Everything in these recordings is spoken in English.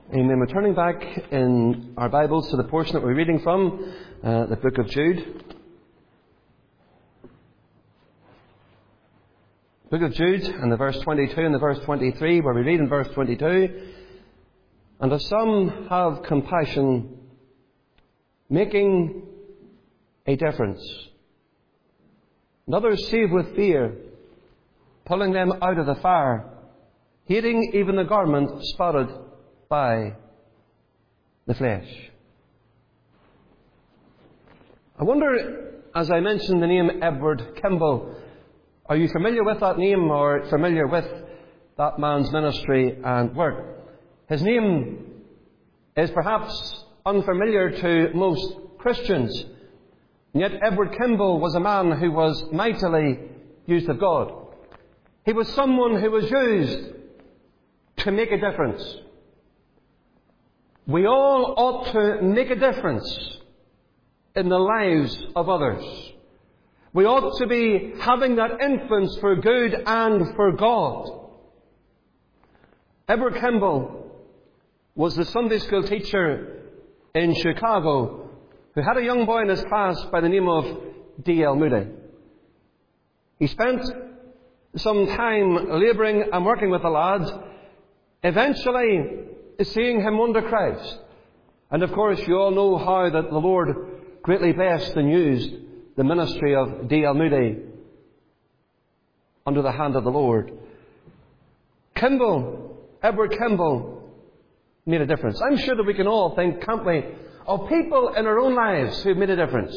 Amen. We're turning back in our Bibles to the portion that we're reading from, the book of Jude. Book of Jude, and the verse 22 and the verse 23, where we read in verse 22, "And as some have compassion, making a difference, and others save with fear, pulling them out of the fire, hating even the garment spotted by the flesh." I wonder, as I mentioned the name Edward Kimball, are you familiar with that name or familiar with that man's ministry and work? His name is perhaps unfamiliar to most Christians, and yet Edward Kimball was a man who was mightily used of God. He was someone who was used to make a difference. We all ought to make a difference in the lives of others. We ought to be having that influence for good and for God. Edward Kimball was the Sunday school teacher in Chicago who had a young boy in his class by the name of D.L. Moody. He spent some time labouring and working with the lad, eventually seeing him won to Christ. And of course you all know how that the Lord greatly blessed and used the ministry of D.L. Moody under the hand of the Lord. Edward Kimball made a difference. I'm sure that we can all think, can't we, of people in our own lives who've made a difference.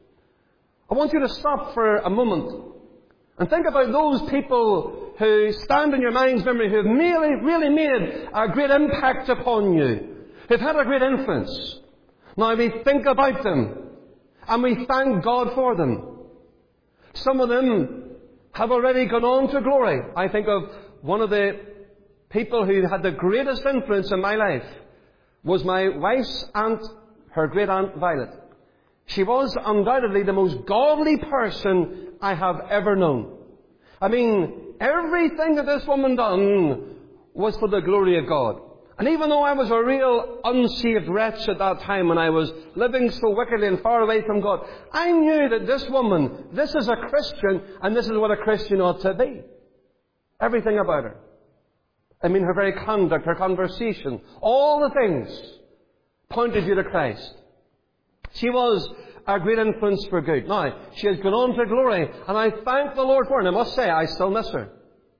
I want you to stop for a moment and think about those people who stand in your mind's memory, who have really made a great impact upon you, who've had a great influence. Now we think about them and we thank God for them. Some of them have already gone on to glory. I think of one of the people who had the greatest influence in my life was my wife's aunt, her great aunt Violet. She was undoubtedly the most godly person I have ever known. I mean, everything that this woman done was for the glory of God. And even though I was a real unsaved wretch at that time, when I was living so wickedly and far away from God, I knew that this woman, this is a Christian, and this is what a Christian ought to be. Everything about her. I mean, her very conduct, her conversation, all the things pointed you to Christ. She was a great influence for good. Now, she has gone on to glory, and I thank the Lord for her, and I must say, I still miss her.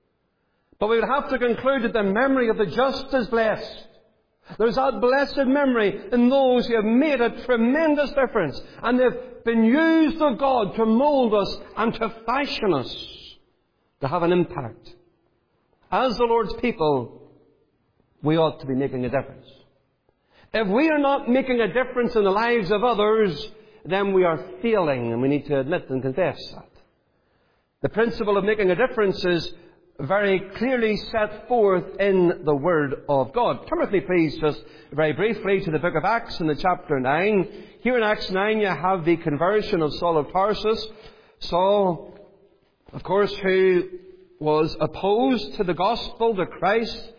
But we would have to conclude that the memory of the just is blessed. There's that blessed memory in those who have made a tremendous difference, and they've been used of God to mould us and to fashion us to have an impact. As the Lord's people, we ought to be making a difference. If we are not making a difference in the lives of others, then we are failing, and we need to admit and confess that. The principle of making a difference is very clearly set forth in the Word of God. Come with me, please, just very briefly to the book of Acts in the chapter 9. Here in Acts 9 you have the conversion of Saul of Tarsus. Saul, of course, who was opposed to the gospel, to Christ,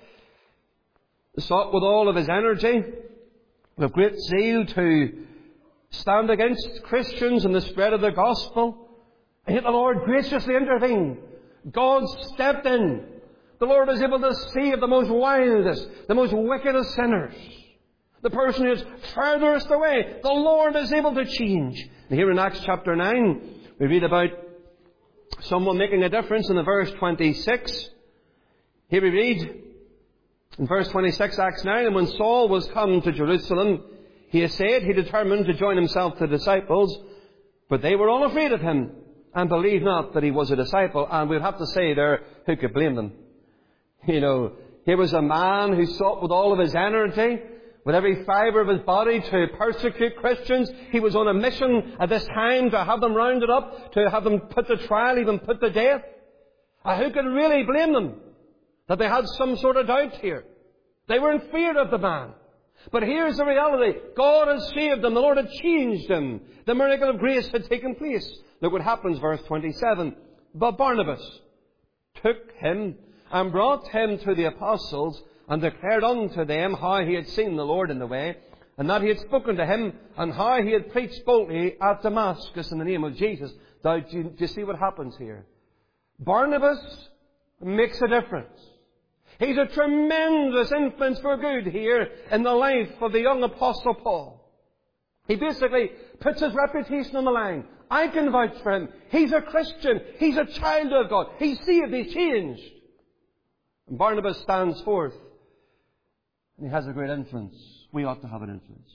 sought with all of his energy, with great zeal, to stand against Christians and the spread of the gospel. And yet the Lord graciously intervened. God stepped in. The Lord was able to save the most wildest, the most wickedest sinners. The person who is furthest away, the Lord is able to change. And here in Acts chapter 9, we read about someone making a difference in the verse 26. Here we read in verse 26, Acts 9, "And when Saul was come to Jerusalem, he determined to join himself to the disciples, but they were all afraid of him, and believed not that he was a disciple." And we'd have to say there, who could blame them? You know, here was a man who sought with all of his energy, with every fibre of his body, to persecute Christians. He was on a mission at this time to have them rounded up, to have them put to trial, even put to death. Who could really blame them that they had some sort of doubt here? They were in fear of the man. But here's the reality. God had saved them. The Lord had changed him. The miracle of grace had taken place. Look what happens, verse 27. "But Barnabas took him and brought him to the apostles, and declared unto them how he had seen the Lord in the way, and that he had spoken to him, and how he had preached boldly at Damascus in the name of Jesus. Now, do you see what happens here? Barnabas makes a difference. He's a tremendous influence for good here in the life of the young Apostle Paul. He basically puts his reputation on the line. I can vouch for him. He's a Christian. He's a child of God. He's saved. He's changed. And Barnabas stands forth. And he has a great influence. We ought to have an influence.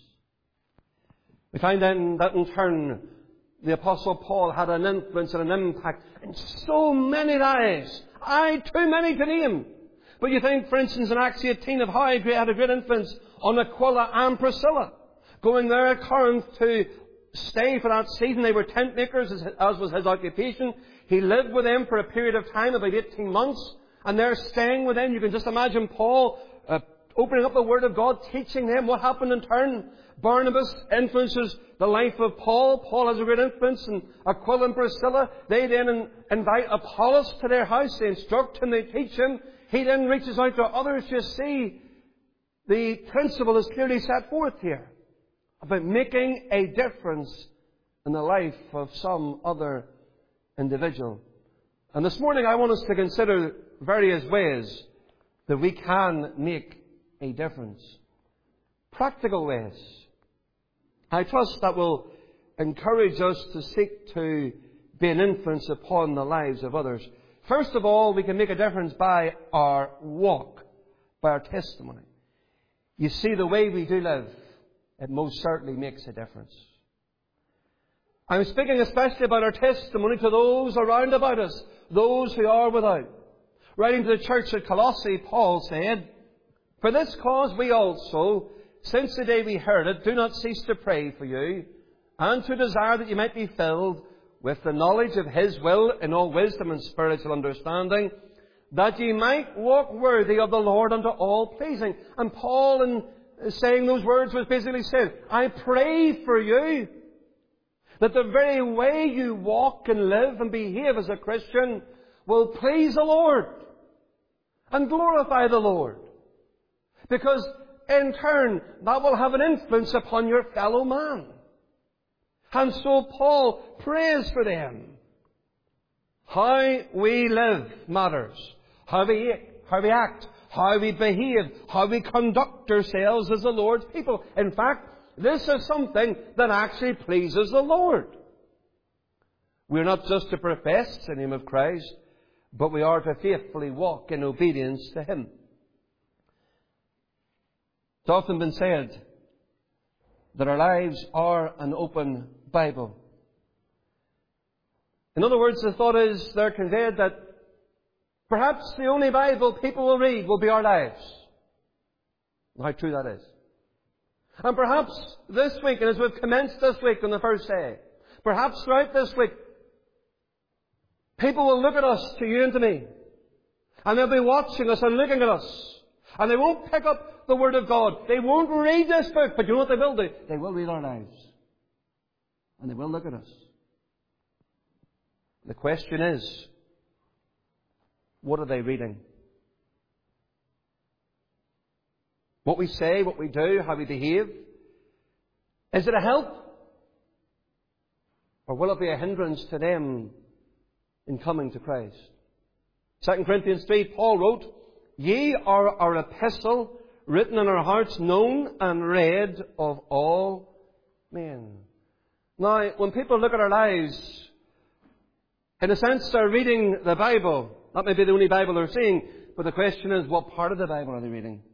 We find then that in turn, the Apostle Paul had an influence and an impact in so many lives. Too many to name. But you think, for instance, in Acts 18 of how he had a great influence on Aquila and Priscilla. Going there at Corinth to stay for that season. They were tent makers, as was his occupation. He lived with them for a period of time, about 18 months. And they're staying with them. You can just imagine Paul opening up the Word of God, teaching them. What happened in turn? Barnabas influences the life of Paul. Paul has a great influence. And Aquila and Priscilla, they then invite Apollos to their house. They instruct him, they teach him. He then reaches out to others. You see, the principle is clearly set forth here about making a difference in the life of some other individual. And this morning I want us to consider various ways that we can make a difference. Practical ways. I trust that will encourage us to seek to be an influence upon the lives of others. First of all, we can make a difference by our walk, by our testimony. You see, the way we do live, it most certainly makes a difference. I'm speaking especially about our testimony to those around about us, those who are without. Writing to the church at Colossae, Paul said, "For this cause we also, since the day we heard it, do not cease to pray for you, and to desire that you might be filled with the knowledge of His will in all wisdom and spiritual understanding, that ye might walk worthy of the Lord unto all pleasing." And Paul, in saying those words, was basically saying, I pray for you that the very way you walk and live and behave as a Christian will please the Lord and glorify the Lord. Because in turn, that will have an influence upon your fellow man. And so Paul prays for them. How we live matters. How we act, how we behave, how we conduct ourselves as the Lord's people. In fact, this is something that actually pleases the Lord. We're not just to profess the name of Christ, but we are to faithfully walk in obedience to Him. It's often been said that our lives are an open Bible. In other words, the thought is, they're conveyed that perhaps the only Bible people will read will be our lives. How true that is. And perhaps this week, and as we've commenced this week on the first day, perhaps throughout this week, people will look at us, to you and to me, and they'll be watching us and looking at us, and they won't pick up the Word of God. They won't read this book, but you know what they will do? They will read our lives. And they will look at us. The question is, what are they reading? What we say, what we do, how we behave? Is it a help? Or will it be a hindrance to them in coming to Christ? 2 Corinthians 3, Paul wrote, "Ye are our epistle, written in our hearts, known and read of all men." Now, when people look at our lives, in a sense they're reading the Bible. That may be the only Bible they're seeing, but the question is, what part of the Bible are they reading?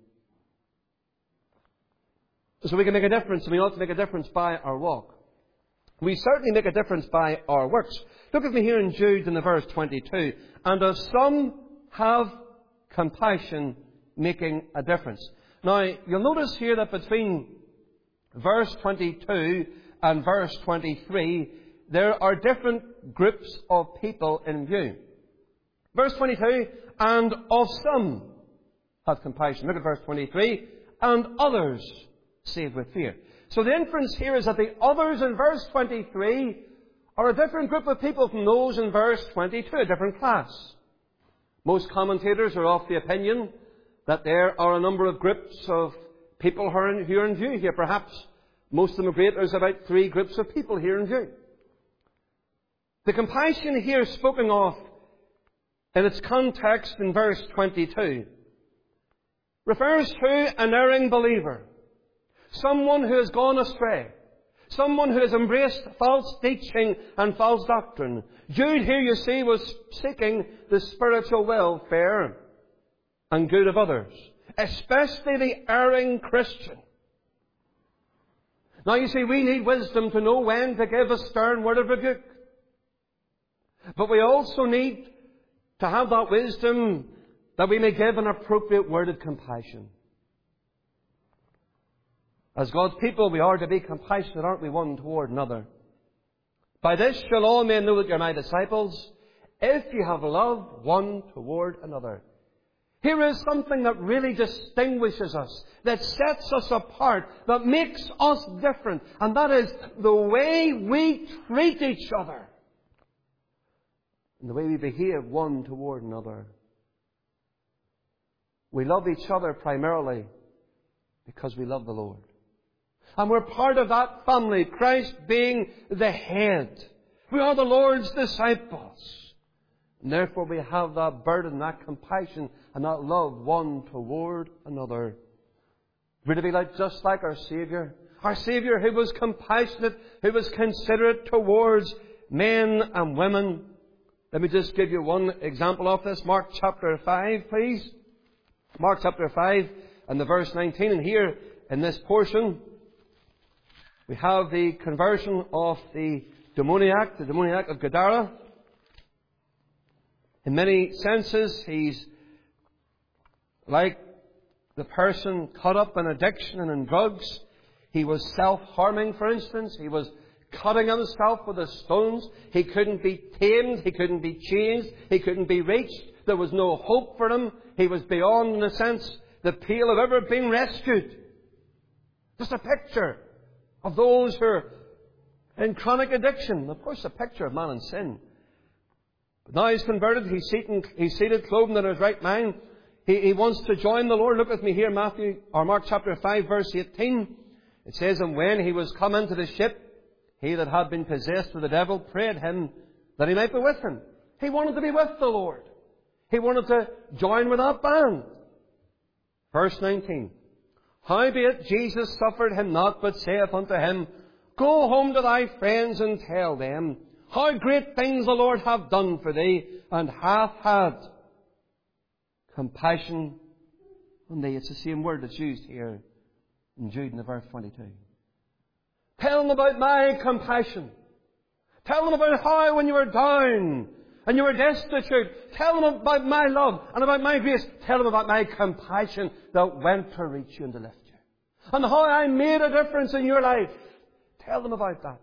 So we can make a difference, and we ought to make a difference by our walk. We certainly make a difference by our works. Look at me here in Jude in the verse 22. "And of some have compassion, making a difference." Now, you'll notice here that between verse 22 and verse 23, there are different groups of people in view. Verse 22, "And of some have compassion." Look at verse 23, "And others save with fear." So the inference here is that the others in verse 23 are a different group of people from those in verse 22, a different class. Most commentators are of the opinion that there are a number of groups of people who are in view here. Perhaps most of them are great. There's about 3 groups of people here in view. The compassion here spoken of in its context in verse 22 refers to an erring believer, someone who has gone astray, someone who has embraced false teaching and false doctrine. Jude here, you see, was seeking the spiritual welfare and good of others, especially the erring Christian. Now you see, we need wisdom to know when to give a stern word of rebuke. But we also need to have that wisdom that we may give an appropriate word of compassion. As God's people, we are to be compassionate, aren't we, one toward another? By this shall all men know that you're my disciples, if you have love one toward another. Here is something that really distinguishes us, that sets us apart, that makes us different, and that is the way we treat each other and the way we behave one toward another. We love each other primarily because we love the Lord. And we're part of that family, Christ being the head. We are the Lord's disciples. And therefore we have that burden, that compassion, and that love one toward another. We're to be just like our Saviour. Our Saviour who was compassionate, who was considerate towards men and women. Let me just give you one example of this. Mark chapter 5, please. Mark chapter 5 and the verse 19. And here in this portion, we have the conversion of the demoniac of Gadara. In many senses, he's like the person caught up in addiction and in drugs. He was self-harming, for instance. He was cutting himself with the stones. He couldn't be tamed. He couldn't be changed. He couldn't be reached. There was no hope for him. He was beyond, in a sense, the pale of ever being rescued. Just a picture of those who are in chronic addiction. Of course, a picture of man in sin. But now he's converted. He's seated, clothed in his right mind. He wants to join the Lord. Look with me here, Mark chapter 5, verse 18. It says, and when he was come into the ship, he that had been possessed with the devil prayed him that he might be with him. He wanted to be with the Lord. He wanted to join with that band. Verse 19. Howbeit Jesus suffered him not, but saith unto him, go home to thy friends and tell them how great things the Lord hath done for thee, and hath had compassion on thee. It's the same word that's used here in Jude in the verse 22. Tell them about my compassion. Tell them about how when you were down and you were destitute. Tell them about my love and about my grace. Tell them about my compassion that went to reach you and to lift you. And how I made a difference in your life. Tell them about that.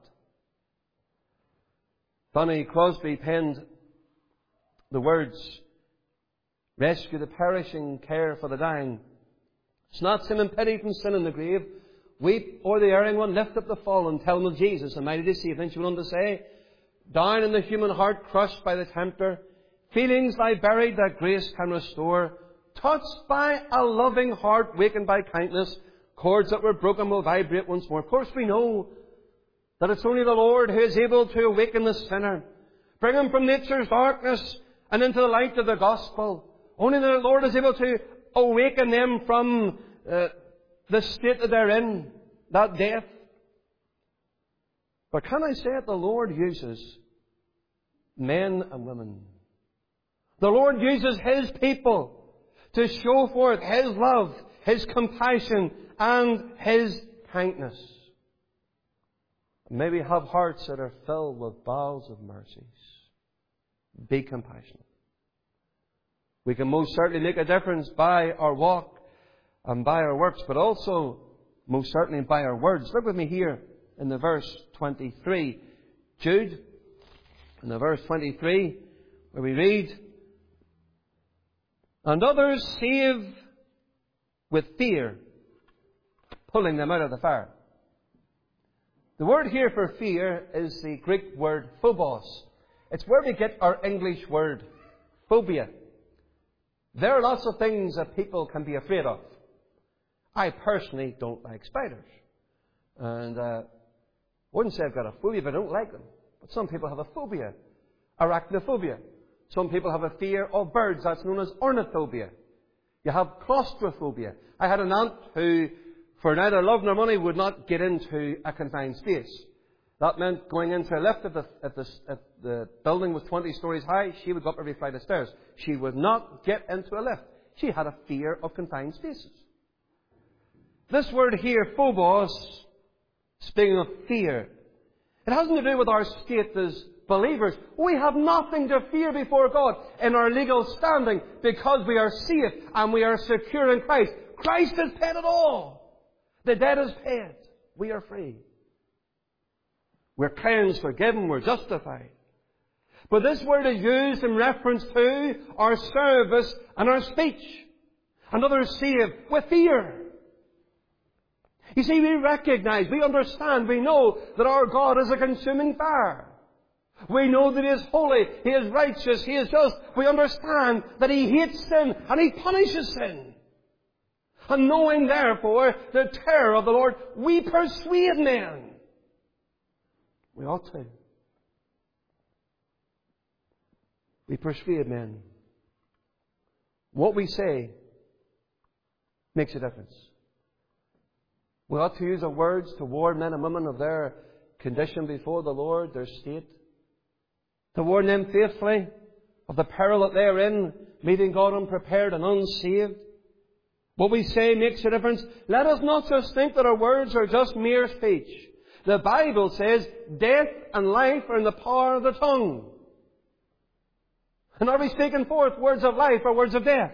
Bonnie Crosby penned the words, rescue the perishing, care for the dying. It's not sin and pity from sin in the grave. Weep o'er the erring one, lift up the fallen, tell them of Jesus, and mighty to save. Then she went on to say, down in the human heart, crushed by the tempter, feelings lie buried that grace can restore. Touched by a loving heart, wakened by kindness, chords that were broken will vibrate once more. Of course we know that it's only the Lord who is able to awaken the sinner, bring him from nature's darkness and into the light of the gospel. Only the Lord is able to awaken them from the state that they're in, that death. But can I say it? The Lord uses men and women. The Lord uses His people to show forth His love, His compassion, and His kindness. May we have hearts that are filled with bowels of mercies. Be compassionate. We can most certainly make a difference by our walk and by our works, but also most certainly by our words. Look with me here in the verse 23. Jude, in the verse 23, where we read, and others save with fear, pulling them out of the fire. The word here for fear is the Greek word phobos. It's where we get our English word phobia. There are lots of things that people can be afraid of. I personally don't like spiders. And I wouldn't say I've got a phobia, but I don't like them. But some people have a phobia, arachnophobia. Some people have a fear of birds. That's known as ornithobia. You have claustrophobia. I had an aunt who, for neither love nor money, would not get into a confined space. That meant going into a lift if the building was 20 stories high, she would go up every flight of stairs. She would not get into a lift. She had a fear of confined spaces. This word here, phobos, speaking of fear, it hasn't to do with our state as believers. We have nothing to fear before God in our legal standing because we are saved and we are secure in Christ. Christ has paid it all. The debt is paid. We are free. We're cleansed, forgiven, we're justified. But this word is used in reference to our service and our speech. And others saved with fear. You see, we recognize, we understand, we know that our God is a consuming fire. We know that He is holy, He is righteous, He is just. We understand that He hates sin and He punishes sin. And knowing, therefore, the terror of the Lord, we persuade men. We ought to. We persuade men. What we say makes a difference. We ought to use our words to warn men and women of their condition before the Lord, their state. To warn them faithfully of the peril that they are in, meeting God unprepared and unsaved. What we say makes a difference. Let us not just think that our words are just mere speech. The Bible says death and life are in the power of the tongue. And are we speaking forth words of life or words of death?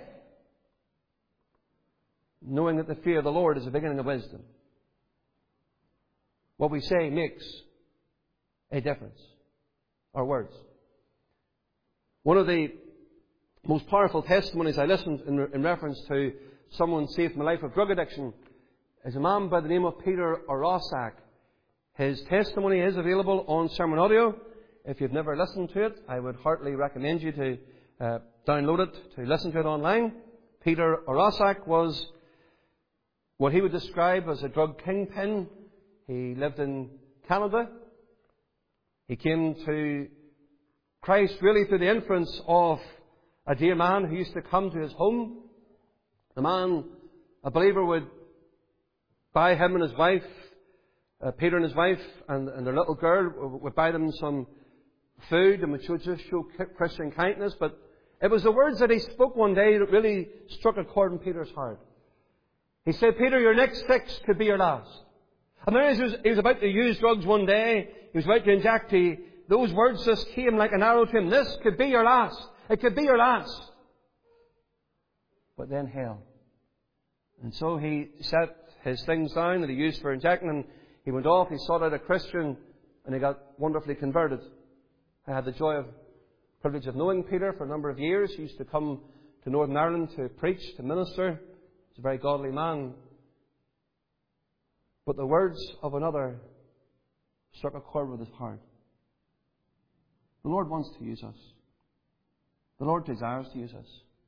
Knowing that the fear of the Lord is the beginning of wisdom. What we say makes a difference. Our words. One of the most powerful testimonies I listened in reference to someone saved from a life of drug addiction is a man by the name of Peter Orossak. His testimony is available on Sermon Audio. If you've never listened to it, I would heartily recommend you to download it, to listen to it online. Peter Orossak was what he would describe as a drug kingpin. He lived in Canada. He came to Christ really through the influence of a dear man who used to come to his home. The man, a believer, would buy him and his wife, Peter and his wife and their little girl, would buy them some food and would just show Christian kindness. But it was the words that he spoke one day that really struck a chord in Peter's heart. He said, Peter, your next fix could be your last. And then he was about to use drugs one day. He was about to inject. Those words just came like an arrow to him. This could be your last. It could be your last. But then hell. And so he set his things down that he used for injecting, and he went off. He sought out a Christian, and he got wonderfully converted. I had the privilege of knowing Peter for a number of years. He used to come to Northern Ireland to preach, to minister. He's a very godly man. But the words of another struck a chord with his heart. The Lord wants to use us. The Lord desires to use us.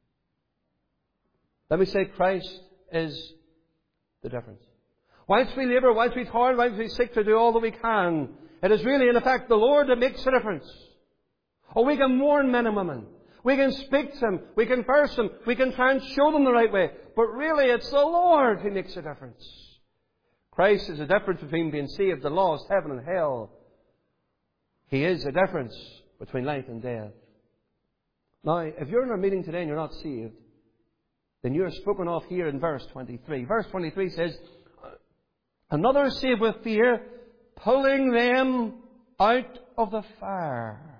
Let me say, Christ is the difference. Whilst we labour, whilst we toil, whilst we seek to do all that we can, it is really, in effect, the Lord that makes the difference. Oh, we can warn men and women. We can speak to them. We can verse them. We can try and show them the right way. But really, it's the Lord who makes the difference. Christ is the difference between being saved and lost, heaven and hell. He is the difference between life and death. Now, if you're in our meeting today and you're not saved, then you're spoken of here in verse 23. Verse 23 says, another saved with fear, pulling them out of the fire.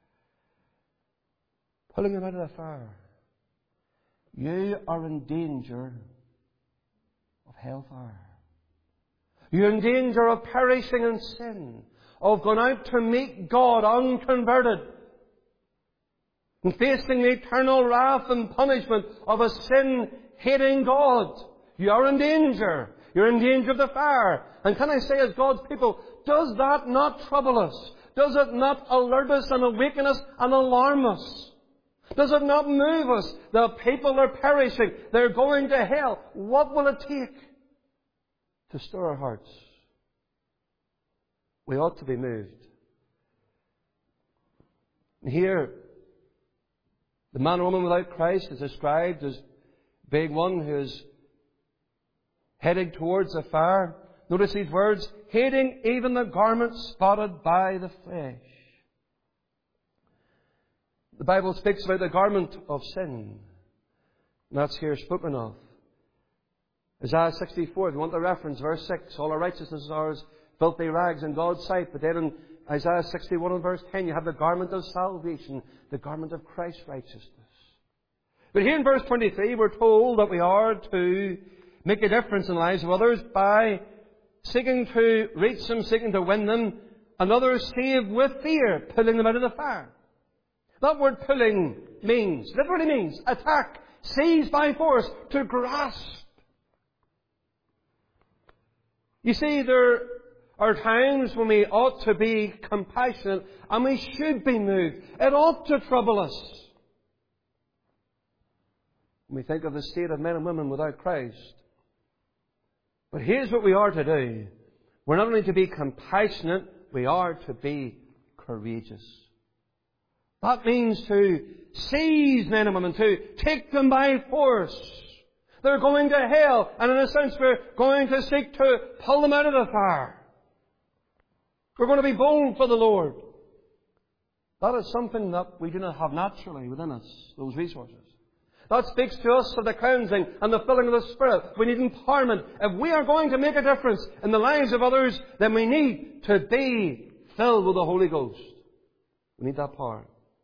Pulling them out of the fire. You are in danger of hellfire. You're in danger of perishing in sin, of going out to meet God unconverted, and facing the eternal wrath and punishment of a sin-hating God. You are in danger. You're in danger of the fire. And can I say, as God's people, does that not trouble us? Does it not alert us and awaken us and alarm us? Does it not move us? The people are perishing. They're going to hell. What will it take to stir our hearts? We ought to be moved. And here, the man or woman without Christ is described as being one who is heading towards the fire. Notice these words, hating even the garment spotted by the flesh. The Bible speaks about the garment of sin. And that's here spoken of. Isaiah 64, if you want the reference, verse 6, all our righteousness are as filthy rags in God's sight. But then in Isaiah 61 and verse 10, you have the garment of salvation, the garment of Christ's righteousness. But here in verse 23, we're told that we are to make a difference in the lives of others by seeking to reach them, seeking to win them, and others save with fear, pulling them out of the fire. That word pulling literally means attack, seize by force, to grasp. You see, there are times when we ought to be compassionate and we should be moved. It ought to trouble us. When we think of the state of men and women without Christ. But here's what we are to do. We're not only to be compassionate, we are to be courageous. That means to seize men and women, to take them by force. They're going to hell, and in a sense we're going to seek to pull them out of the fire. We're going to be bold for the Lord. That is something that we do not have naturally within us, those resources. That speaks to us of the cleansing and the filling of the Spirit. We need empowerment. If we are going to make a difference in the lives of others, then we need to be filled with the Holy Ghost. We need that power.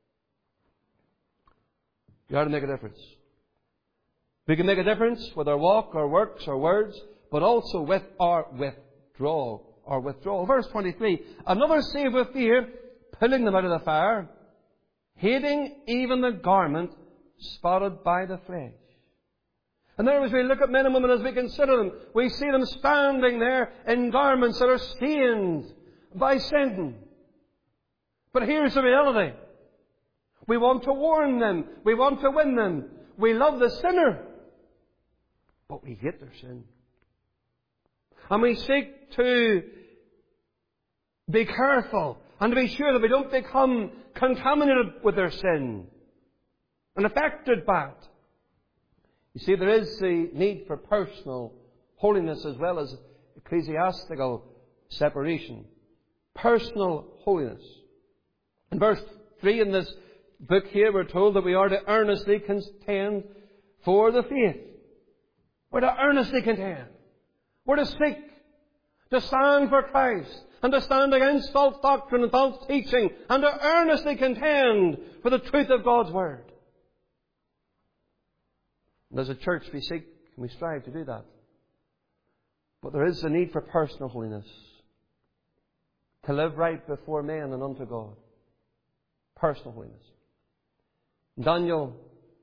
We are to make a difference. We can make a difference with our walk, our works, our words, but also with our withdrawal. Verse 23, another saved with fear, pulling them out of the fire, hating even the garment spotted by the flesh. And there as we look at men and women, as we consider them, we see them standing there in garments that are stained by sin. But here's the reality. We want to warn them. We want to win them. We love the sinner. But we hate their sin. And we seek to be careful and to be sure that we don't become contaminated with their sin and affected by it. You see, there is the need for personal holiness as well as ecclesiastical separation. Personal holiness. In verse 3 in this book here, we're told that we are to earnestly contend for the faith. We're to earnestly contend. We're to seek to stand for Christ and to stand against false doctrine and false teaching and to earnestly contend for the truth of God's Word. And as a church, we seek and we strive to do that. But there is a need for personal holiness. To live right before men and unto God. Personal holiness. Daniel,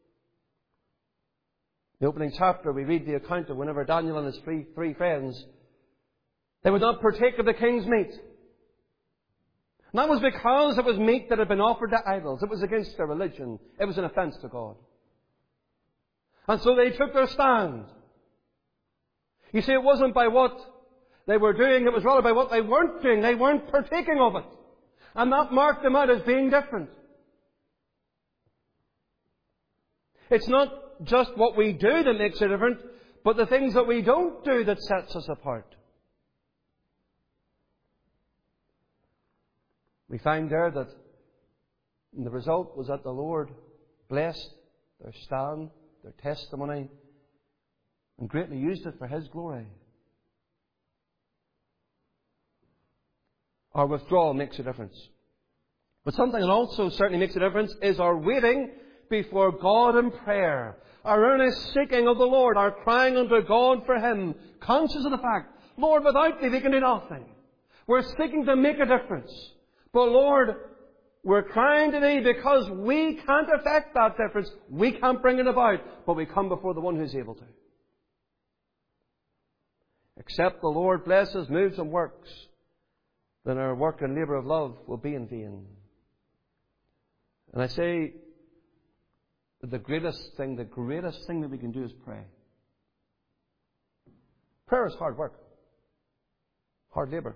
the opening chapter, we read the account of whenever Daniel and his three friends, they would not partake of the king's meat. And that was because it was meat that had been offered to idols. It was against their religion. It was an offence to God. And so they took their stand. You see, it wasn't by what they were doing, it was rather by what they weren't doing. They weren't partaking of it. And that marked them out as being different. It's not just what we do that makes it different, but the things that we don't do that sets us apart. We find there that the result was that the Lord blessed their stand, their testimony, and greatly used it for His glory. Our withdrawal makes a difference. But something that also certainly makes a difference is our waiting before God in prayer. Our earnest seeking of the Lord, our crying unto God for Him, conscious of the fact, Lord, without Thee we can do nothing. We're seeking to make a difference. But Lord, we're crying to Thee because we can't affect that difference. We can't bring it about. But we come before the one who's able to. Except the Lord blesses, moves and works, then our work and labour of love will be in vain. And I say, that the greatest thing that we can do is pray. Prayer is hard work. Hard labour.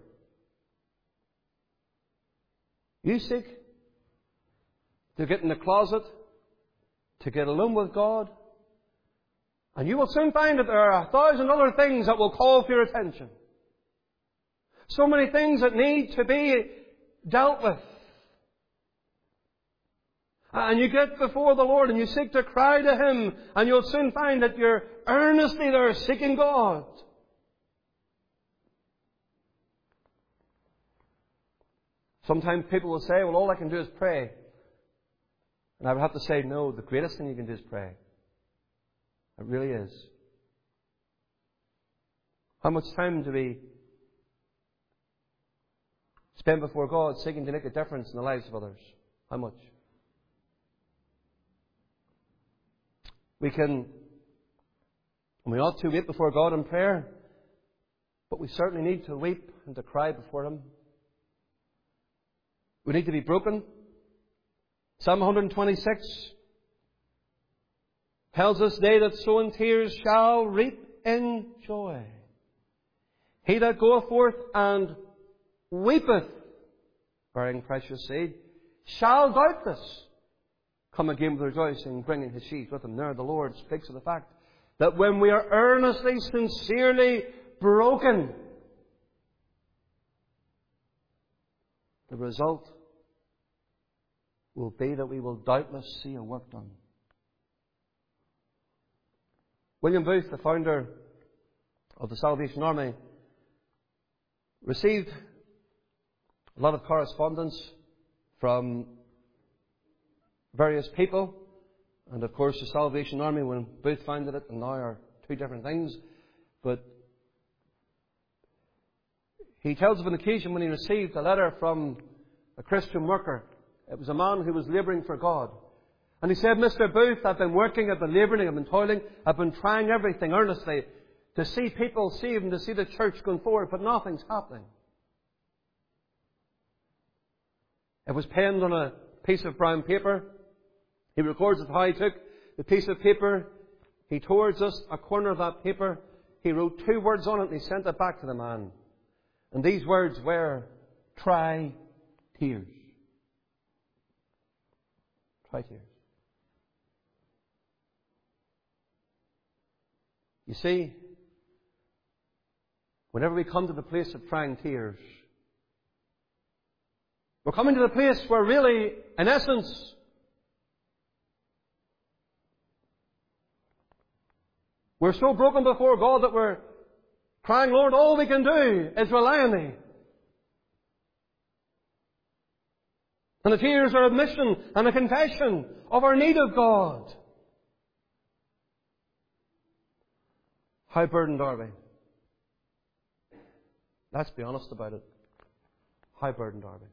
You seek to get in the closet, to get alone with God, and you will soon find that there are 1,000 other things that will call for your attention. So many things that need to be dealt with. And you get before the Lord and you seek to cry to Him, and you'll soon find that you're earnestly there seeking God. Sometimes people will say, well, all I can do is pray. And I would have to say, no, the greatest thing you can do is pray. It really is. How much time do we spend before God seeking to make a difference in the lives of others? How much? We ought to weep before God in prayer, but we certainly need to weep and to cry before Him. We need to be broken. Psalm 126 tells us, they that sow in tears shall reap in joy. He that goeth forth and weepeth, bearing precious seed, shall doubtless come again with rejoicing, bringing his sheaves with him. There the Lord speaks of the fact that when we are earnestly, sincerely broken, the result will be that we will doubtless see a work done. William Booth, the founder of the Salvation Army, received a lot of correspondence from various people. And of course the Salvation Army, when Booth founded it, and now are two different things. But he tells of an occasion when he received a letter from a Christian worker. It was a man who was labouring for God. And he said, Mr. Booth, I've been working, I've been labouring, I've been toiling, I've been trying everything earnestly to see people saved and to see the church going forward, but nothing's happening. It was penned on a piece of brown paper. He records of how he took the piece of paper, he tore just a corner of that paper, he wrote 2 words on it, and he sent it back to the man. And these words were, try tears. Try tears. You see, whenever we come to the place of trying tears, we're coming to the place where really, in essence, we're so broken before God that we're crying, Lord, all we can do is rely on Thee. And the tears are admission and a confession of our need of God. How burdened are we? Let's be honest about it. How burdened are we?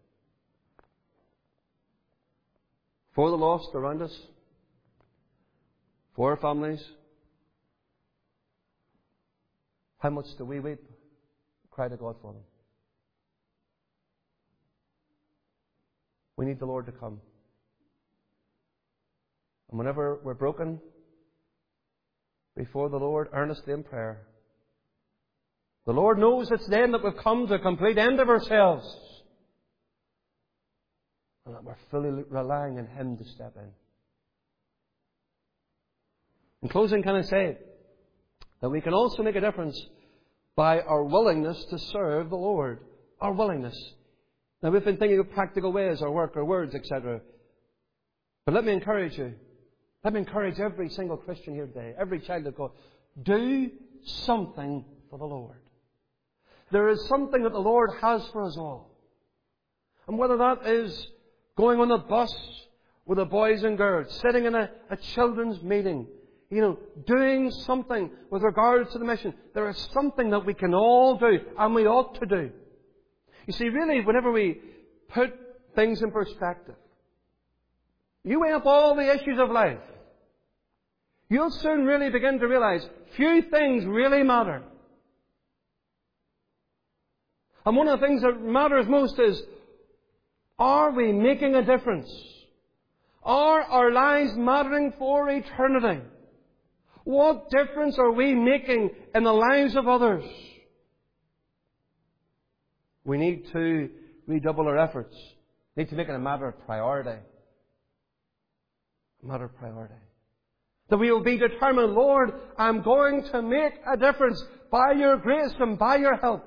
For the lost around us, for our families, how much do we weep, cry to God for them? We need the Lord to come. And whenever we're broken before the Lord, earnestly in prayer, the Lord knows it's then that we've come to a complete end of ourselves, and that we're fully relying on Him to step in. In closing, can I say that we can also make a difference by our willingness to serve the Lord. Our willingness. Now, we've been thinking of practical ways, our work, our words, etc. But let me encourage you. Let me encourage every single Christian here today, every child of God. Do something for the Lord. There is something that the Lord has for us all. And whether that is going on a bus with the boys and girls, sitting in a children's meeting, doing something with regards to the mission. There is something that we can all do, and we ought to do. You see, really, whenever we put things in perspective, you weigh up all the issues of life, you'll soon really begin to realize few things really matter. And one of the things that matters most is, are we making a difference? Are our lives mattering for eternity? What difference are we making in the lives of others? We need to redouble our efforts. We need to make it a matter of priority. A matter of priority. That we will be determined, Lord, I'm going to make a difference by your grace and by your help.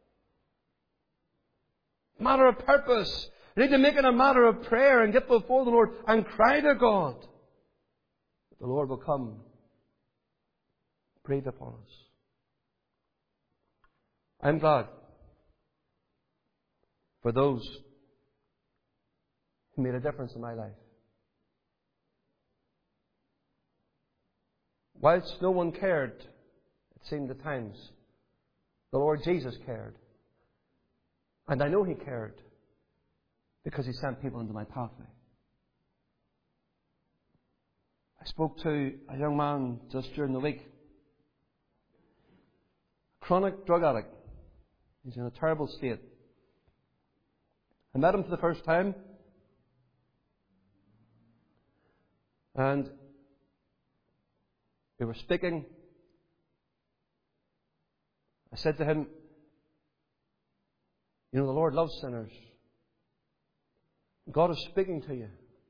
A matter of purpose. We need to make it a matter of prayer and get before the Lord and cry to God that the Lord will come, breathe upon us. I'm glad for those who made a difference in my life. Whilst no one cared, it seemed at times, the Lord Jesus cared. And I know He cared because He sent people into my pathway. I spoke to a young man just during the week. A chronic drug addict. He's in a terrible state. I met him for the first time. And we were speaking. I said to him, you know, the Lord loves sinners. God is speaking to you.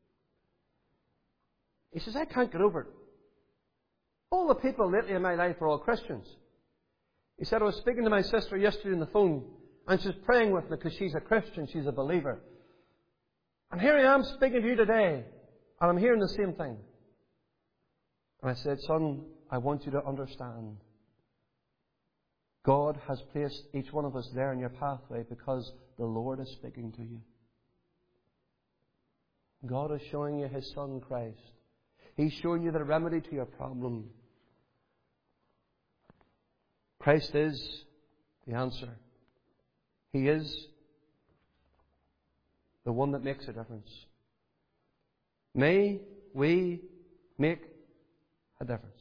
He says, I can't get over it. All the people lately in my life are all Christians. He said, I was speaking to my sister yesterday on the phone, and she's praying with me because she's a Christian, she's a believer. And here I am speaking to you today, and I'm hearing the same thing. And I said, son, I want you to understand. God has placed each one of us there in your pathway because the Lord is speaking to you. God is showing you His Son Christ. He's showing you the remedy to your problem. Christ is the answer. He is the one that makes a difference. May we make a difference.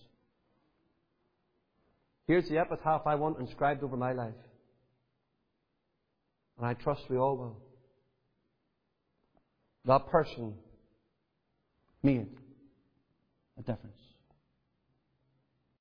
Here's the epitaph I want inscribed over my life. And I trust we all will. That person made a difference.